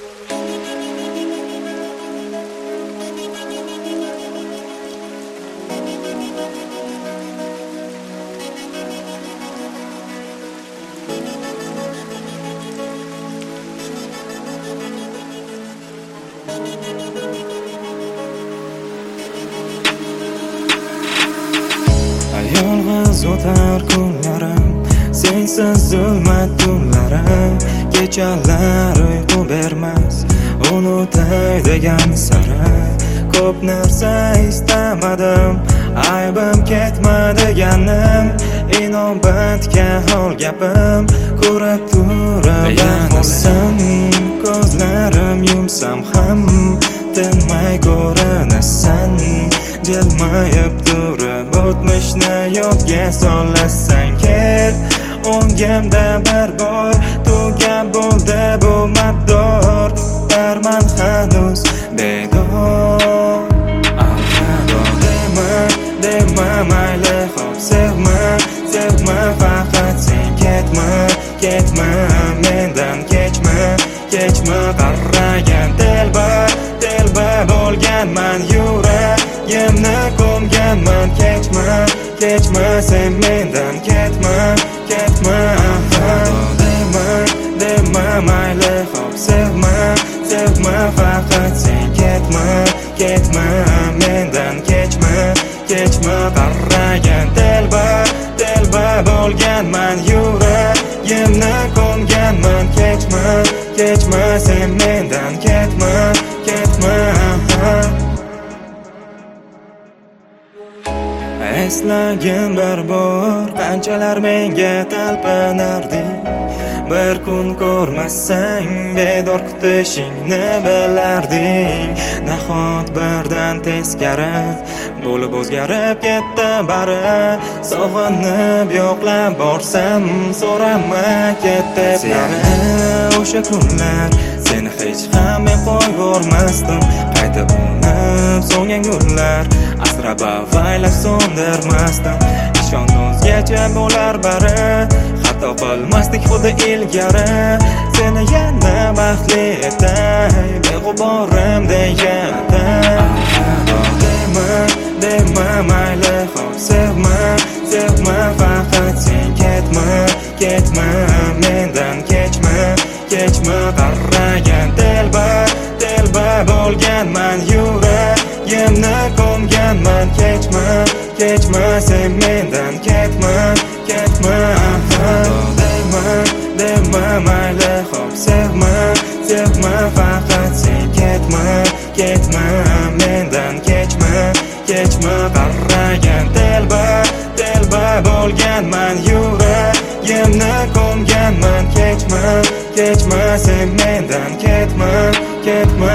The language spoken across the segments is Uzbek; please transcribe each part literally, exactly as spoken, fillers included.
Yolg'iz o'tar kunlarim, sensiz zulmat tunlarim. Kechalar uyqu bermas, unutay degan sari. Ko'p narsa istamadim, aybim ketma deganim. Inobatga hol gapim, ko'rib turib yanasan. Ko'zlarim yumsam ham tinmay ko'rinasan. Jilmayib turib o'tmishni yodga solasan. Kel o'ngamda bir bor tugab bo'ldi bu mador. Darman hanuz bedor. Alhado dema, dema mayli xo'p sevma, sevma faqat sen ketma, ketma mendan kechma, kechma qarragan telba, telba bo'lganman yurak. Yemni ko'mganman kechma, kechma sen mendan ketma, ketma. Dema, dema mayli xo'p sevma, sevma faqat sen ketma, ketma mendan kechma, kechma qarragan telba, telba bo'lganman yurak. Yemni ko'mganman kechma, kechma sen mendan ketma, ketma. Eslagin bir bor qanchalar menga talpinarding. Bir kun ko'rmasang bedor kutishingni bilarding. Nahot birdan teskari bo'lib o'zgarib ketdi bari. Sog'inib yo'qlab borsam so'rama ketdi seni. O'sha kunlar seni hech ham men qo'yvormasdim. Qaytib unib so'ngan gullar asrab avaylab so'ndirmasdim. Ishonozgacha bo'lar bari, xato qilmasdik xuddi ilgari. Seni yana baxtli etay, beg'uborim degatay. Dema, dema mayli xo'p sevma, sevma faqat sen ketma, ketma mendan kechma, kechma qarragan telba, telba bo'lganman yurak. Yemni ko'mganman kechma, kechma sen mendan ketma, ketma. Dema, dema mayli xo'p sevma, sevma faqat sen ketma, ketma mendan kechma, kechma qarragan telba, telba bo'lganman yurak. Yemni ko'mganman kechma, kechma sen mendan ketma, ketma.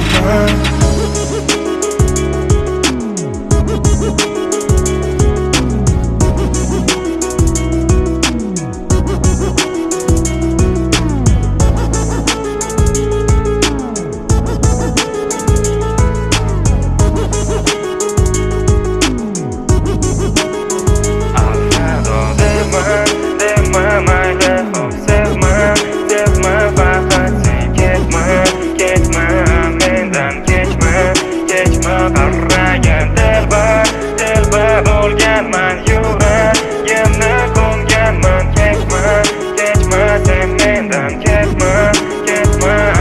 Bo'lganman yurak, yemni ko'mganman kechma, kechma sen mendan ketma, ketma.